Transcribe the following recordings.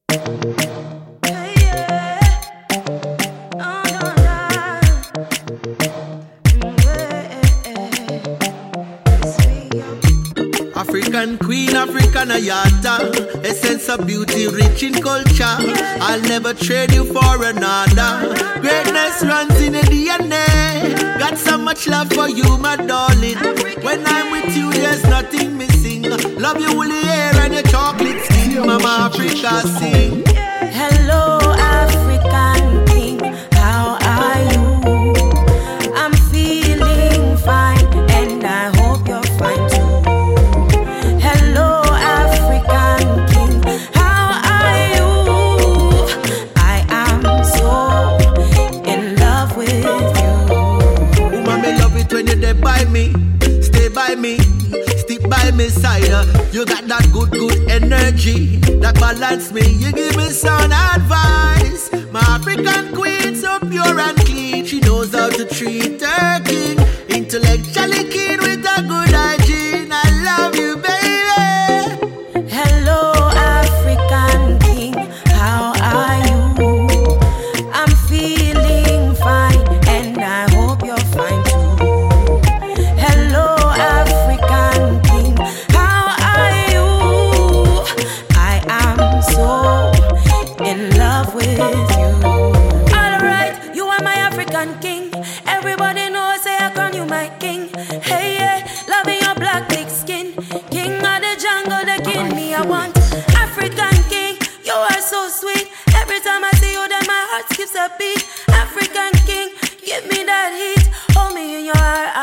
African queen, African ayata, essence of beauty, rich in culture. I'll never trade you for another. Greatness runs in the DNA. Got so much love for you, my darling. When I'm with you, there's nothing missing. Love your woolly hair and your chocolate skin. Mama Africa sing. Hello, African king, how are you? I'm feeling fine, and I hope you're fine too. Hello, African king, how are you? I am so in love with you. Woman, me love it when you're there by me. Stay by me, stick by me side. You got that good energy that balance me. You give me some advice. My African queen, so pure and clean. She knows how to treat her king. Intellectually keen with a good hygiene. I love you, baby. Hello, African king, how are you? I'm feeling fine, and I hope you're fine too. Hello, African king, how are you? I am so in love with you. Alright, you are my African king. Everybody knows I crown you my king. Hey, yeah, loving your black thick skin. King of the jungle, the king me I want. African king, you are so sweet. Every time I see you, then my heart skips a beat. African king, give me that heat. Hold me in your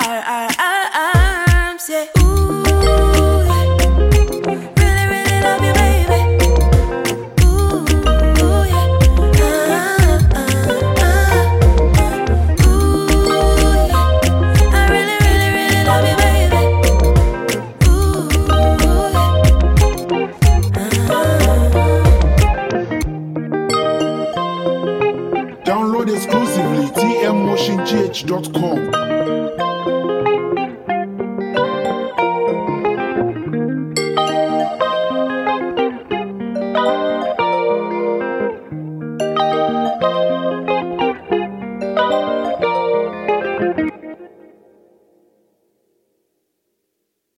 arms, yeah. Ooh, yeah. Really, really love you, baby. Ooh, yeah. Ooh, yeah. I really, really, really love you, baby. Download exclusively tmmotiongh.com.